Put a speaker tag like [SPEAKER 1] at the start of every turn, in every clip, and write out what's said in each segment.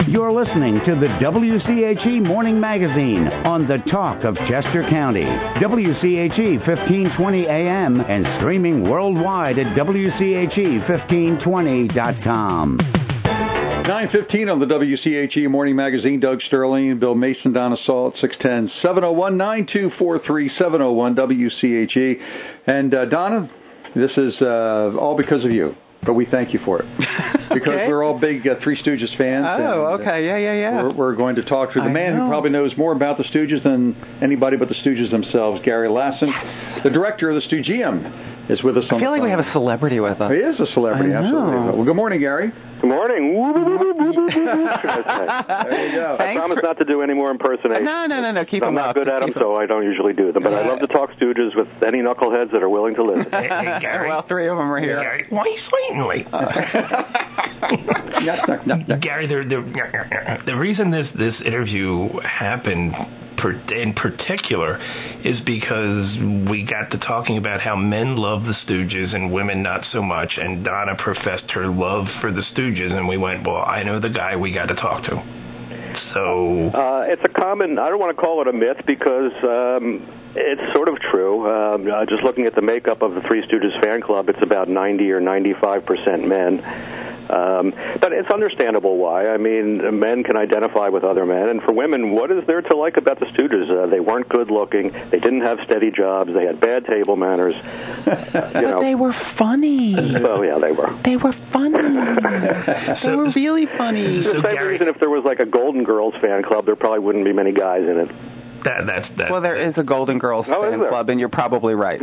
[SPEAKER 1] You're listening to the WCHE Morning Magazine on the talk of Chester County. WCHE 1520 AM and streaming worldwide at WCHE1520.com.
[SPEAKER 2] 9:15 on the WCHE Morning Magazine. Doug Sterling, Bill Mason, Donna Saul at 610-701-9243-701 WCHE. And Donna, this is all because of you. But we thank you for it. Because
[SPEAKER 3] Okay.
[SPEAKER 2] we're all big Three Stooges fans.
[SPEAKER 3] Oh, okay. Yeah.
[SPEAKER 2] We're going to talk to the man who probably knows more about the Stooges than anybody but the Stooges themselves, Gary Lassen, the director of the Stoogium, is with us on the phone.
[SPEAKER 3] I feel like we have a celebrity with us.
[SPEAKER 2] He is a celebrity,
[SPEAKER 3] I know.
[SPEAKER 2] absolutely. Well, good morning, Gary.
[SPEAKER 4] Good morning.
[SPEAKER 2] There you go.
[SPEAKER 4] I promise not to do any more impersonations.
[SPEAKER 3] No. Keep
[SPEAKER 4] I'm
[SPEAKER 3] them
[SPEAKER 4] not
[SPEAKER 3] up.
[SPEAKER 4] good at them, so I don't usually do them. But I love to talk Stooges with any knuckleheads that are willing to listen.
[SPEAKER 5] Hey, Gary.
[SPEAKER 3] Well, three of them are here.
[SPEAKER 5] Gary, why are you sweating late? Gary, the reason this interview happened in particular is because we got to talking about how men love the Stooges and women not so much, and Donna professed her love for the Stooges, and we went, well, I know the guy we got to talk to. So
[SPEAKER 4] It's a common, I don't want to call it a myth because it's sort of true. Just looking at the makeup of the Three Stooges fan club, it's about 90 or 95% men. But it's understandable why. I mean, men can identify with other men. And for women, what is there to like about the Stooges? They weren't good looking. They didn't have steady jobs. They had bad table manners.
[SPEAKER 3] But they were funny.
[SPEAKER 4] Oh, yeah, they were.
[SPEAKER 3] They were funny. They were really funny.
[SPEAKER 4] The same reason if there was like a Golden Girls fan club, there probably wouldn't be many guys in it.
[SPEAKER 5] that's
[SPEAKER 3] Well, there is a Golden Girls fan club, and you're probably right.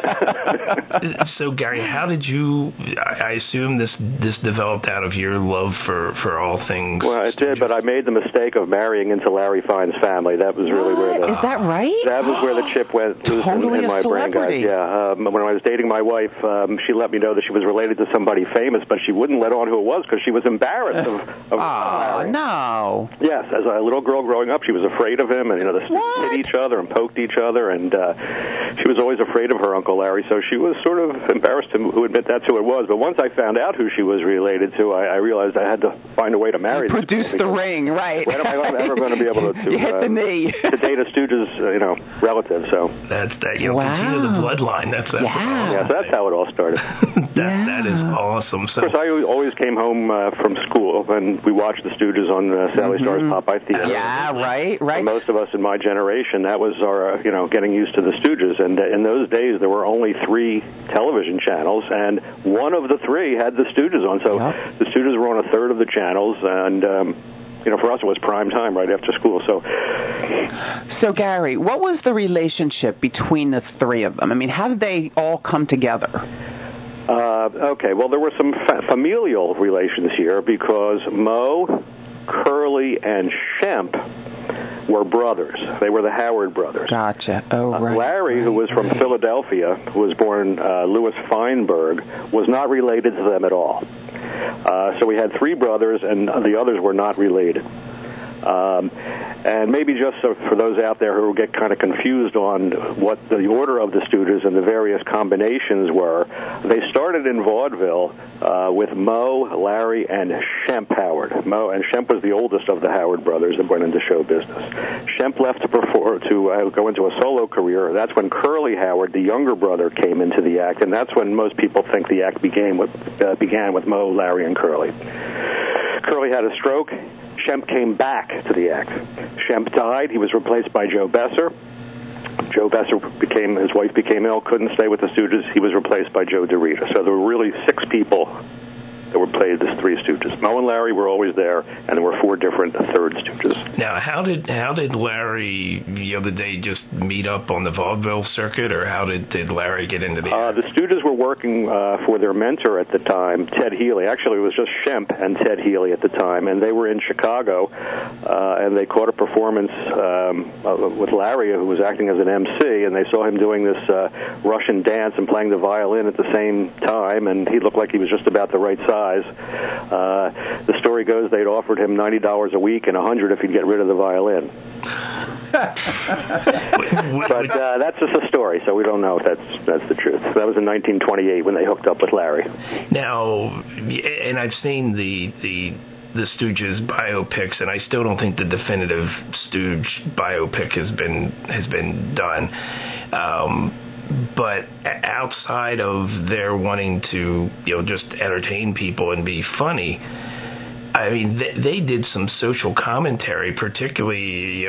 [SPEAKER 5] So, Gary, how did you? I assume this developed out of your love for all things.
[SPEAKER 4] Well, it did, but I made the mistake of marrying into Larry Fine's family. That was really where
[SPEAKER 3] Is that right?
[SPEAKER 4] That was where the chip went
[SPEAKER 3] Totally
[SPEAKER 4] in
[SPEAKER 3] a
[SPEAKER 4] my brain, guys.
[SPEAKER 3] celebrity.
[SPEAKER 4] Yeah, when I was dating my wife, she let me know that she was related to somebody famous, but she wouldn't let on who it was because she was embarrassed of Larry.
[SPEAKER 3] No.
[SPEAKER 4] Yes, as a little girl growing up, she was afraid of him, and the students hit each other and poked each other, and she was always afraid of her Uncle Larry, so she was sort of embarrassed to admit that's who it was. But once I found out who she was related to, I realized I had to find a way to marry this
[SPEAKER 3] Produce
[SPEAKER 4] girl,
[SPEAKER 3] the ring, right?
[SPEAKER 4] when am I ever going to be able to
[SPEAKER 3] you hit the knee.
[SPEAKER 4] to date a Stooges, relative? So
[SPEAKER 5] That's that.
[SPEAKER 3] Wow.
[SPEAKER 5] Continue the bloodline. That's
[SPEAKER 3] Yeah.
[SPEAKER 4] yeah, so that's how it all started.
[SPEAKER 5] That is awesome. So,
[SPEAKER 4] Of course, I always came home from school, and we watched the Stooges on Sally Starr's Popeye Theater.
[SPEAKER 3] Yeah, right.
[SPEAKER 4] For most of us in my generation, that was our, getting used to the Stooges. And in those days, there were only 3 television channels, and one of the 3 had the Stooges on. So the Stooges were on a third of the channels, and for us, it was prime time right after school. So,
[SPEAKER 3] Gary, what was the relationship between the 3 of them? I mean, how did they all come together?
[SPEAKER 4] Okay, well, there were some familial relations here because Moe, Curly, and Shemp were brothers. They were the Howard brothers.
[SPEAKER 3] Gotcha. Oh, right.
[SPEAKER 4] Larry, who was from Philadelphia, who was born Louis Feinberg, was not related to them at all. So we had 3 brothers, and the others were not related. And maybe just for those out there who get kind of confused on what the order of the Stooges and the various combinations were, they started in vaudeville with Moe, Larry, and Shemp Howard. Moe and Shemp was the oldest of the Howard brothers that went into show business. Shemp left to go into a solo career. That's when Curly Howard, the younger brother, came into the act, and that's when most people think the act began with Moe, Larry, and Curly. Curly had a stroke. Shemp came back to the act. Shemp died. He was replaced by Joe Besser. Joe Besser his wife became ill, couldn't stay with the Stooges. He was replaced by Joe DeRita. So there were really 6 people that were played as Three Stooges. Moe and Larry were always there, and there were 4 different third Stooges.
[SPEAKER 5] now, how did Larry the other day just meet up on the vaudeville circuit, or how did Larry get into the act?
[SPEAKER 4] The Stooges were working for their mentor at the time, Ted Healy. Actually, it was just Shemp and Ted Healy at the time, and they were in Chicago, and they caught a performance with Larry, who was acting as an MC, and they saw him doing this Russian dance and playing the violin at the same time, and he looked like he was just about the right size. The story goes they'd offered him $90 a week and $100 if he'd get rid of the violin. But that's just a story, so we don't know if that's the truth. That was in 1928 when they hooked up with Larry.
[SPEAKER 5] Now, and I've seen the the Stooges biopics, and I still don't think the definitive Stooge biopic has been done. But outside of their wanting to, just entertain people and be funny, I mean, they did some social commentary, particularly,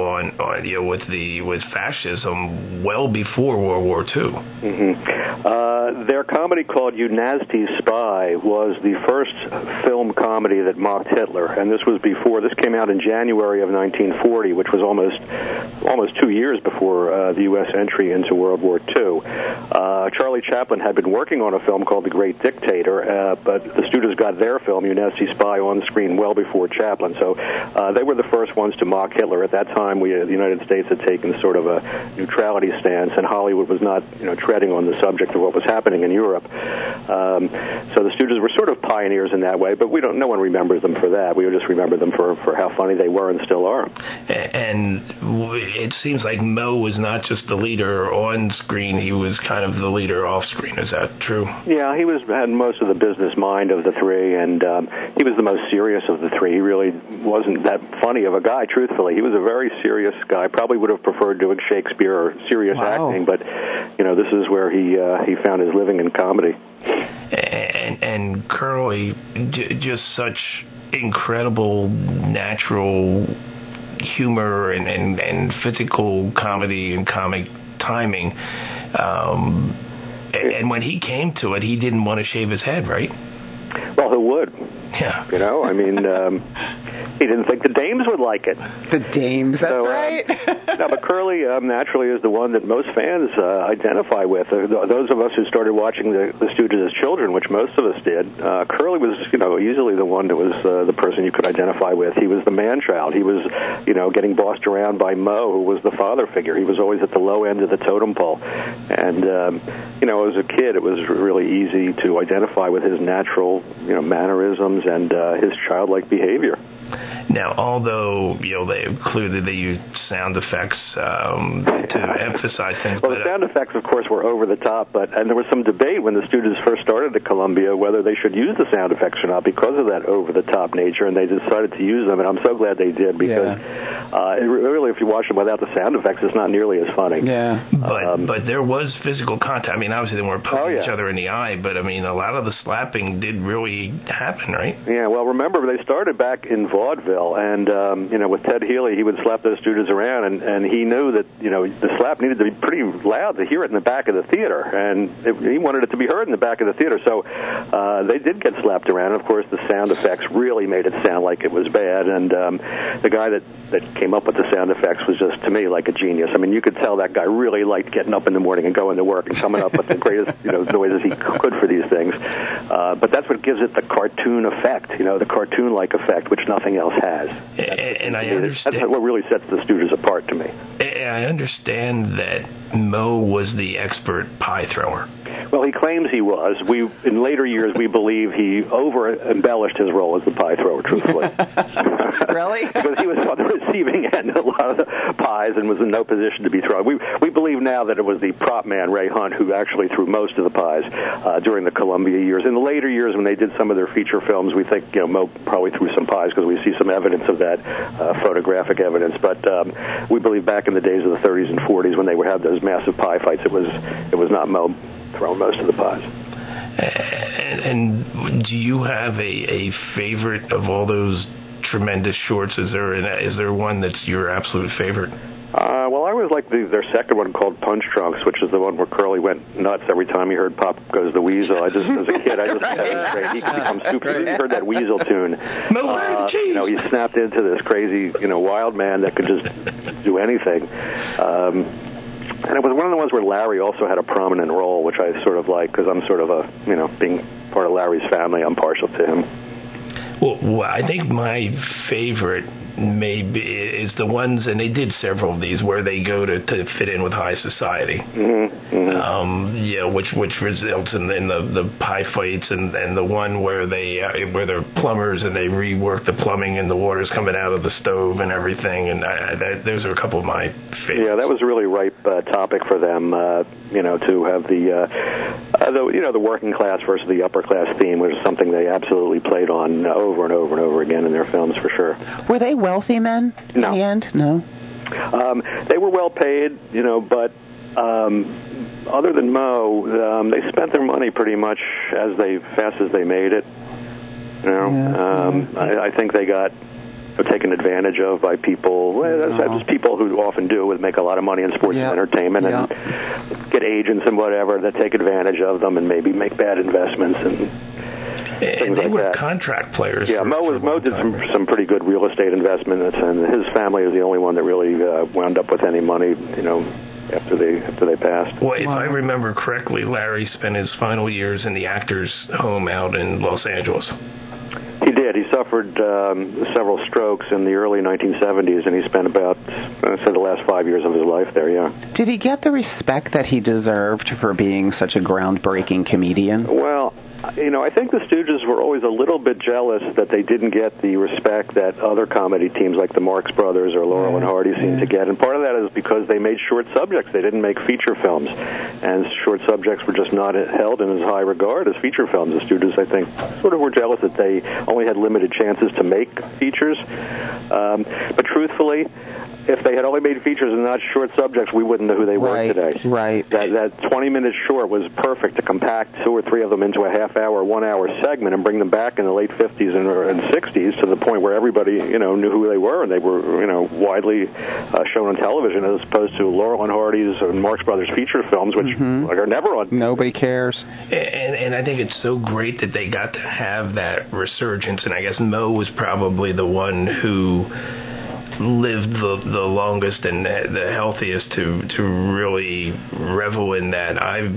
[SPEAKER 5] with fascism well before World War II.
[SPEAKER 4] Mm-hmm. Their comedy called You Nasty Spy was the first film comedy that mocked Hitler, and this came out in January of 1940, which was almost 2 years before the U.S. entry into World War II. Charlie Chaplin had been working on a film called The Great Dictator, but the Stooges got their film, You Nasty Spy, on the screen well before Chaplin. So they were the first ones to mock Hitler. At that time, the United States had taken sort of a neutrality stance, and Hollywood was not, treading on the subject of what was happening in Europe. So the Stooges were sort of pioneers in that way, but no one remembers them for that. We just remember them for how funny they were and still are.
[SPEAKER 5] And it seems like Moe was not just the leader on screen; he was kind of the leader off screen. Is that true?
[SPEAKER 4] Yeah, he had most of the business mind of the three, and he was the most serious of the three. He really wasn't that funny of a guy, truthfully. He was a very serious guy. Probably would have preferred doing Shakespeare or serious acting, but this is where he found his living in comedy.
[SPEAKER 5] And Curly, just such incredible natural humor and physical comedy and comic timing. And when he came to it, he didn't want to shave his head, right?
[SPEAKER 4] Well, who would?
[SPEAKER 5] Yeah.
[SPEAKER 4] He didn't think the dames would like it.
[SPEAKER 3] The dames, that's right.
[SPEAKER 4] No, but Curly naturally is the one that most fans identify with. Those of us who started watching the Stooges as children, which most of us did, Curly was, easily the one that was the person you could identify with. He was the man-child. He was, getting bossed around by Moe, who was the father figure. He was always at the low end of the totem pole. And, as a kid, it was really easy to identify with his natural, mannerisms and his childlike behavior.
[SPEAKER 5] Now, although, they included, they used sound effects to emphasize things.
[SPEAKER 4] Well, the sound effects, of course, were over the top, and there was some debate when the Stooges first started at Columbia whether they should use the sound effects or not because of that over-the-top nature, and they decided to use them, and I'm so glad they did because really, if you watch them without the sound effects, it's not nearly as funny.
[SPEAKER 3] Yeah.
[SPEAKER 5] But there was physical contact. I mean, obviously they weren't poking each other in the eye, but, a lot of the slapping did really happen, right?
[SPEAKER 4] Yeah, well, remember, they started back in vaudeville, and, with Ted Healy, he would slap those Stooges around, and he knew that, the slap needed to be pretty loud to hear it in the back of the theater, and he wanted it to be heard in the back of the theater, so they did get slapped around, and of course the sound effects really made it sound like it was bad, and the guy that came up with the sound effects was just, to me, like a genius. I mean, you could tell that guy really liked getting up in the morning and going to work and coming up with the greatest, noises he could for these things, but that's what gives it the cartoon effect, the cartoon-like effect, which nothing else has.
[SPEAKER 5] And I understand.
[SPEAKER 4] That's what really sets the Stooges apart to me.
[SPEAKER 5] I understand that Moe was the expert pie thrower.
[SPEAKER 4] Well, he claims he was. In later years, we believe he over-embellished his role as the pie thrower, truthfully.
[SPEAKER 3] Really?
[SPEAKER 4] Because he was on the receiving end of a lot of the pies and was in no position to be thrown. We believe now that it was the prop man, Ray Hunt, who actually threw most of the pies during the Columbia years. In the later years, when they did some of their feature films, we think Moe probably threw some pies because we see some evidence of that, photographic evidence. But we believe back in the days of the 30s and 40s when they would have those massive pie fights, it was not Moe throwing most of the pies.
[SPEAKER 5] And do you have a favorite of all those tremendous shorts? Is there one that's your absolute favorite?
[SPEAKER 4] Well, I always liked their second one called Punch Drunks, which is the one where Curly went nuts every time he heard Pop Goes the Weasel. As a kid, I just thought it was great. He could become super. He heard that Weasel tune. He snapped into this crazy, wild man that could just do anything. And it was one of the ones where Larry also had a prominent role, which I sort of like because I'm sort of being part of Larry's family, I'm partial to him.
[SPEAKER 5] Well, I think my favorite maybe is the ones, and they did several of these, where they go to fit in with high society. Which results in the pie fights, and the one where they're plumbers and they rework the plumbing and the water's coming out of the stove and everything, and those are a couple of my favorites.
[SPEAKER 4] Yeah, that was a really ripe topic for them, to have the the working class versus the upper class theme was something they absolutely played on over and over and over again in their films, for sure.
[SPEAKER 3] Were they wealthy men in the end? No.
[SPEAKER 4] They were well paid, but other than Moe, they spent their money pretty much fast as they made it. I think they got taken advantage of by people. As people who often do, would make a lot of money in sports and entertainment and get agents and whatever that take advantage of them and maybe make bad investments and
[SPEAKER 5] they were
[SPEAKER 4] that.
[SPEAKER 5] Contract players.
[SPEAKER 4] Yeah, Moe did some pretty good real estate investments, and his family is the only one that really wound up with any money, after they passed.
[SPEAKER 5] Well, if I remember correctly, Larry spent his final years in the actors' home out in Los Angeles.
[SPEAKER 4] He did. He suffered several strokes in the early 1970s, and he spent about, the last 5 years of his life there, yeah.
[SPEAKER 3] Did he get the respect that he deserved for being such a groundbreaking comedian?
[SPEAKER 4] Well, I think the Stooges were always a little bit jealous that they didn't get the respect that other comedy teams like the Marx Brothers or Laurel and Hardy seemed to get. And part of that is because they made short subjects. They didn't make feature films. And short subjects were just not held in as high regard as feature films. The Stooges, I think, sort of were jealous that they only had limited chances to make features. But truthfully, if they had only made features and not short subjects, we wouldn't know who they were today.
[SPEAKER 3] Right.
[SPEAKER 4] That 20-minute short was perfect to compact 2 or 3 of them into a half-hour, 1-hour segment and bring them back in the late 50s and 60s to the point where everybody, knew who they were, and they were, widely shown on television, as opposed to Laurel and Hardy's and Marx Brothers feature films, which are never on.
[SPEAKER 3] Nobody cares.
[SPEAKER 5] And I think it's so great that they got to have that resurgence, and I guess Moe was probably the one who lived the longest and the healthiest to really revel in that. I'm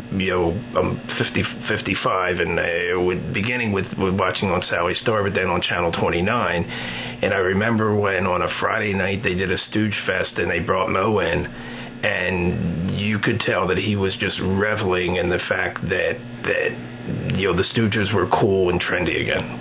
[SPEAKER 5] 55, and beginning with watching on Sally Star, but then on Channel 29. And I remember when on a Friday night they did a Stooge Fest and they brought Moe in, and you could tell that he was just reveling in the fact that the Stooges were cool and trendy again.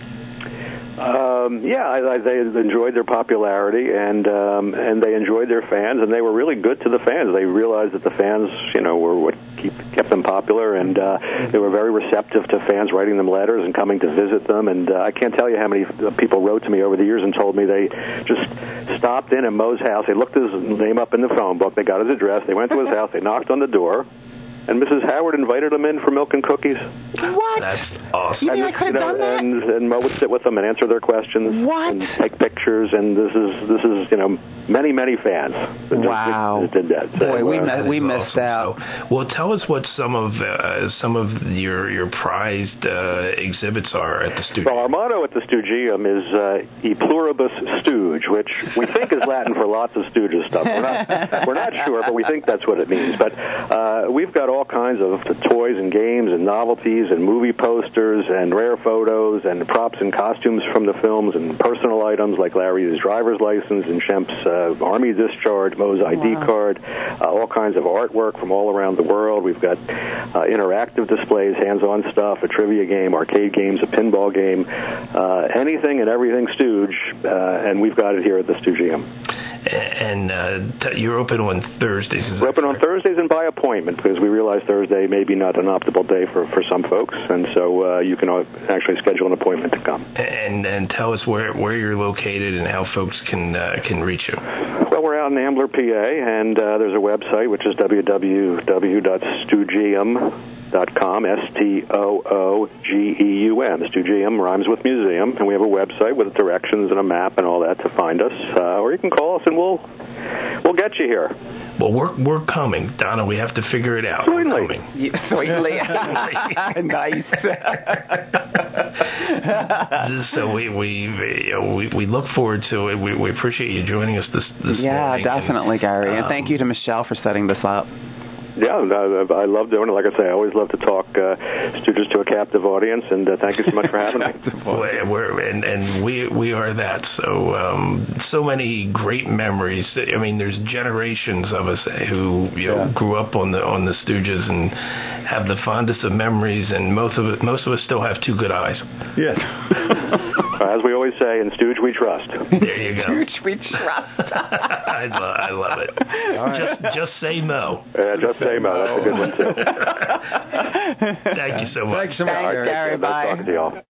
[SPEAKER 4] They enjoyed their popularity, and they enjoyed their fans, and they were really good to the fans. They realized that the fans, were what kept them popular, and they were very receptive to fans writing them letters and coming to visit them. And I can't tell you how many people wrote to me over the years and told me they just stopped in at Moe's house. They looked his name up in the phone book. They got his address. They went to his house. They knocked on the door. And Mrs. Howard invited them in for milk and cookies.
[SPEAKER 3] What?
[SPEAKER 5] That's awesome.
[SPEAKER 3] You mean I could have done that?
[SPEAKER 4] And Moe would sit with them and answer their questions.
[SPEAKER 3] What?
[SPEAKER 4] And take pictures. And this is many, many fans.
[SPEAKER 3] Wow.
[SPEAKER 4] Did that. So,
[SPEAKER 3] boy, we missed
[SPEAKER 5] awesome.
[SPEAKER 3] out.
[SPEAKER 5] So, well, tell us what some of your prized exhibits are at the studio.
[SPEAKER 4] Well, our motto at the Stoogium is E Pluribus Stooge, which we think is Latin for lots of Stooges stuff. We're not sure, but we think that's what it means. But we've got all kinds of toys and games and novelties and movie posters and rare photos and props and costumes from the films and personal items like Larry's driver's license and Shemp's Army discharge, Moe's ID card, all kinds of artwork from all around the world. We've got interactive displays, hands-on stuff, a trivia game, arcade games, a pinball game, anything and everything Stooge, and we've got it here at the Stoogium.
[SPEAKER 5] And you're open on Thursdays.
[SPEAKER 4] We're open on Thursdays and by appointment, because we realize Thursday may be not an optimal day for some folks, and so you can actually schedule an appointment to come. And
[SPEAKER 5] tell us where you're located and how folks can reach you.
[SPEAKER 4] Well, we're out in Ambler, PA, and there's a website, which is www.stoogium.com, Stoogeum. Stoogium rhymes with museum, and we have a website with directions and a map and all that to find us. Or you can call us, and we'll get you here.
[SPEAKER 5] Well, we're coming, Donna. We have to figure it out.
[SPEAKER 4] Certainly.
[SPEAKER 3] Certainly. Nice.
[SPEAKER 5] So we look forward to it. We appreciate you joining us this morning.
[SPEAKER 3] Yeah, definitely, Gary. And thank you to Michelle for setting this up.
[SPEAKER 4] Yeah, I love doing it. Like I say, I always love to talk Stooges to a captive audience, and thank you so much for having me.
[SPEAKER 5] We are that. So many great memories. I mean, there's generations of us who grew up on the Stooges and have the fondest of memories, and most of us still have 2 good eyes.
[SPEAKER 2] Yeah.
[SPEAKER 4] As we always say, in Stooge we trust.
[SPEAKER 5] There you go.
[SPEAKER 3] Stooge we trust.
[SPEAKER 5] I love it. Just say Mo.
[SPEAKER 4] Yeah, just say Mo. That's a good one, too.
[SPEAKER 5] Thank you so much.
[SPEAKER 2] Thanks so much.
[SPEAKER 3] Thanks, Gary. Bye.
[SPEAKER 4] Nice talking to y'all.